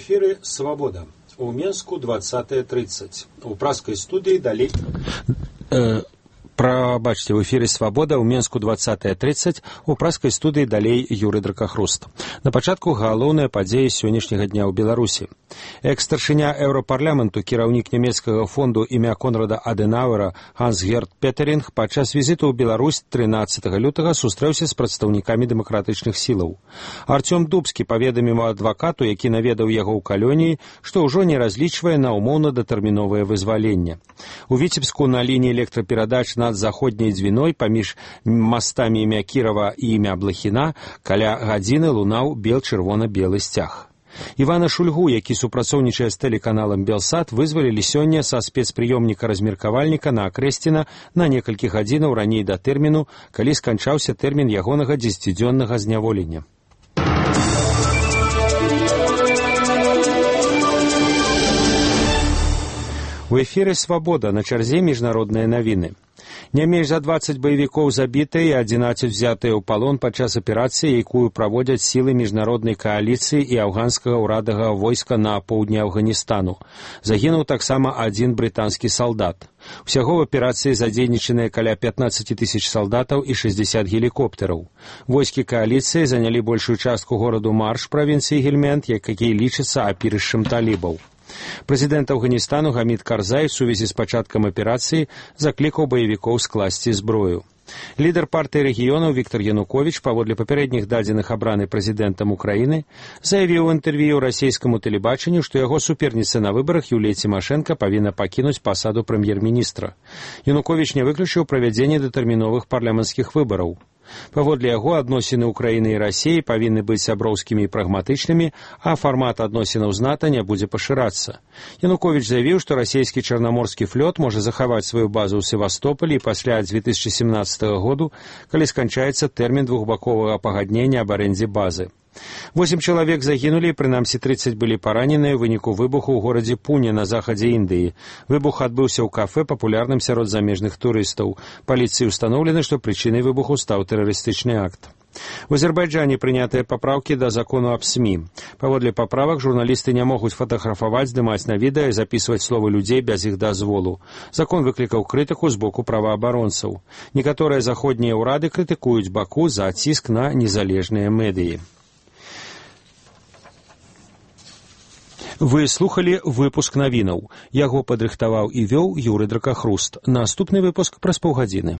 эфире «Свобода». У Менску 20:30. У праской студии далей... Прабачце, в эфире «Свабода» ў Менску 20:30, у праскай студыі далей Юры Дракахруст. На пачатку галоўная падзея сённяшняга дня ў Беларусі. Экс-старшыня Еўрапарламенту, кіраўнік нямецкага фонду імя Конрада Адэнауэра Ганс-Герт Петеринг падчас візіту ў Беларусь 13 лютага сустрэўся з прадстаўнікамі дэмакратычных сілаў. Артём Дубскі паведаміў адвакату, які наведаў яго ў калоніі, што ўжо не разлічвае на ўмоўна-датэрміновае вызваленне. У Віцебску на лініі электраперадач над заходняй дзвіной паміж мастамі імя Кірава і імя Блахіна каля гадзіны лунаў бел-чырвона-белы сцяг. Івана Шульгу, які супрацоўнічае з тэлеканалам «Белсат», вызвалілі сёння са спецпрыёмніка-размеркавальніка на Акрэсціна на некалькі гадзінаў раней да тэрміну, калі сканчаўся тэрмін ягонага 10-дзённага зняволення. У эфіры «Свабода», на чарзе міжнародныя навіны. Не менш за 20 баевікоў забітыя і 11 взятыя ў палон падчас аперацыі, якую праводзяць сілы міжнароднай кааліцыі і афганскага ўрадага войска на поўдні Афганістану. Загінуў таксама адзін брытанскі салдат. Усяго ў аперацыі задзейнічаныя каля 15 000 салдатаў і 60 гелікоптэраў. Войскі кааліцыі занялі большую частку гораду Марш правінцыі Гельмент, які лічыцца апірышчам талібаў. Прэзідэнт Афганістану Гамід Карзай у сувязі з пачаткам аперацыі заклікаў баевікоў скласці зброю. Лідар партыі рэгіёнаў Віктор Януковіч, паводле папярэдніх дадзеных абраны прэзідэнтам Украіны, заявіў у інтэрв'ю расійскаму тэлебачанню, што яго суперніца на выбарах Юлія Цімашэнка павінна пакінуць пасаду прэм'ер-міністра. Януковіч не выключыў правядзенне датэрміновых парламенцкіх выбараў. Паводле яго, адносіны Украіны і Расіі павінны быць сяброўскімі і прагматычнымі, а фармат адносінаў з НАТО не будзе пашырацца. Януковіч заявіў, што расійскі чарнаморскі флот можа захаваць сваю базу ў Севастополі пасля 2017 году, калі сканчаецца тэрмін двухбаковага пагаднення аб арэндзе базы. 8 чалавек загінулі, прынамсі 30 былі параненыя ў выніку выбуху ў горадзе Пуне на захадзе Індыі. Выбух адбыўся ў кафэ, папулярным сярод замежных турыстаў. Паліцыі ўстаноўлена, што прычынай выбуху стаў тэрарыстычны акт. У Азербайджане прынятыя папраўкі да закону аб СМІ. Паводле паправак журналісты не могуць фатаграфаваць, здымаць на відэа і запісваць словы людзей без іх дазволу. Закон выклікаў крытыку з боку праваабаронцаў. Некаторыя заходнія ўрады крытыкуюць Баку за ціск на незалежныя медыі. Вы слухалі выпуск навінаў. Яго падрыхтаваў і вёў Юры Дракахруст. Наступны выпуск праз паўгадзіны.